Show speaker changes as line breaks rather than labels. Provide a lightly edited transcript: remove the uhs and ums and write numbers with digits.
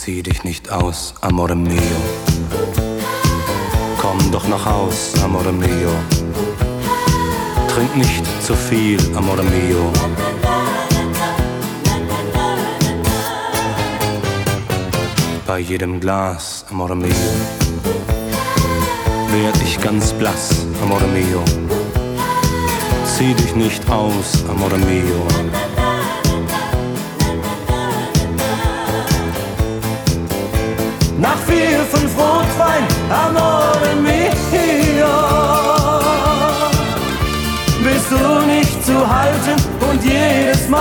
Zieh dich nicht aus, amore mio. Komm doch nach Haus, amore mio. Trink nicht zu viel, amore mio. Bei jedem Glas, amore mio, werd ich ganz blass, amore mio. Zieh dich nicht aus, amore mio.